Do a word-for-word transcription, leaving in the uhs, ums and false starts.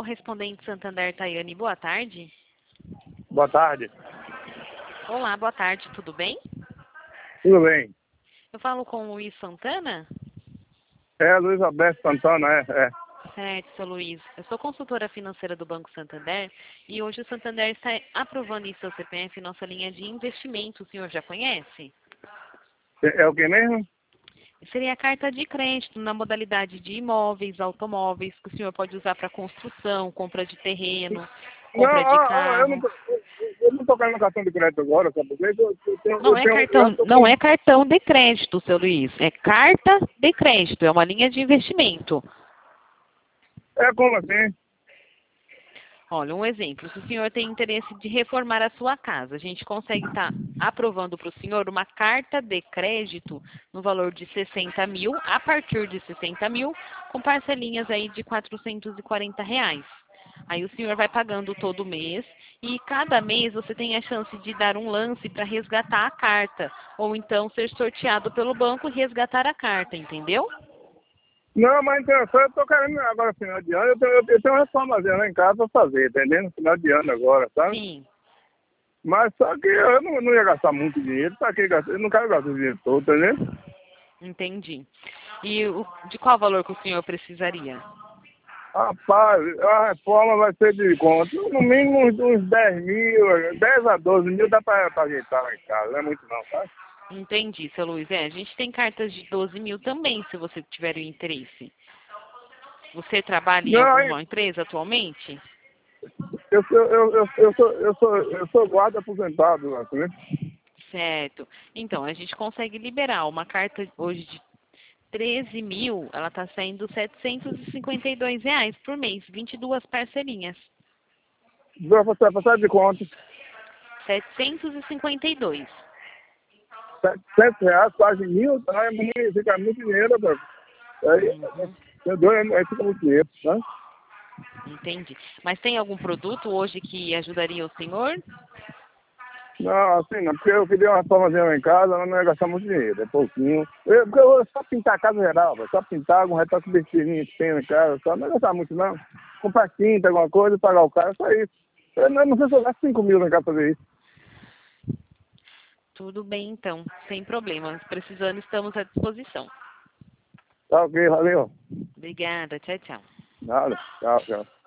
correspondente Santander, Tayane, boa tarde. Boa tarde. Olá, boa tarde, tudo bem? Tudo bem. Eu falo com o Luiz Santana? É, Luiz Alberto Santana, é, é. Certo, seu Luiz. Eu sou consultora financeira do Banco Santander e hoje o Santander está aprovando em seu C P F nossa linha de investimento. O senhor já conhece? É, é o que mesmo? Seria a carta de crédito na modalidade de imóveis, automóveis, que o senhor pode usar para construção, compra de terreno, Não, compra de ó, ó, eu não carro. tô, eu, eu não tô querendo cartão de crédito agora, sabe por quê? Eu, eu tenho, Não eu é tenho, cartão, eu tô não com... é cartão de crédito, seu Luiz. É carta de crédito, é uma linha de investimento. É como assim? Olha, um exemplo. Se o senhor tem interesse de reformar a sua casa, a gente consegue estar aprovando para o senhor uma carta de crédito no valor de sessenta mil, a partir de sessenta mil, com parcelinhas aí de quatrocentos e quarenta reais. Aí o senhor vai pagando todo mês e cada mês você tem a chance de dar um lance para resgatar a carta, ou então ser sorteado pelo banco e resgatar a carta, entendeu? Não, mas então, só eu tô querendo agora, final de ano, eu tenho, eu tenho uma reformazinha lá em casa pra fazer, entendendo? Final de ano agora, sabe? Sim, Mas só que eu não, não ia gastar muito dinheiro, pra que gastar? Eu não quero gastar o dinheiro todo, entendeu? entendi. E o- de qual valor que o senhor precisaria? Rapaz, a reforma vai ser de quanto? No mínimo uns, uns dez mil, dez a doze mil dá pra, pra ajeitar lá em casa, não é muito não, tá? Entendi, seu Luiz. É, a gente tem cartas de doze mil também, se você tiver o interesse. Você trabalha em Não, aí, alguma empresa atualmente? eu, sou- eu, eu, eu, sou, eu, sou, eu sou guarda aposentado, assim, né? Certo. Então, a gente consegue liberar uma carta hoje de treze mil, ela está saindo setecentos e cinquenta e dois reais por mês, vinte e duas parcelinhas. Vai passar, passar de conta, setecentos e cinquenta e dois. setecentos reais, quase mil, tá? É muito, fica muito dinheiro, velho. Aí, Uhum, eu dou, aí fica muito dinheiro, tá? entendi. Mas tem algum produto hoje que ajudaria o senhor? Não, assim não, porque eu queria uma reformazinha lá em casa, mas não ia gastar muito dinheiro, é pouquinho. Eu, porque eu vou só pintar a casa geral, velho, só pintar algum retoque besteirinho que tem na casa, só não ia gastar muito não. Comprar tinta, alguma coisa, pagar o cara, só isso. Eu não, não sei se eu gasto cinco mil na casa pra fazer isso. Tudo bem, então, sem problemas. Precisando, estamos à disposição. Tá ok, valeu. Obrigada, tchau, tchau. Nada, tchau, tchau.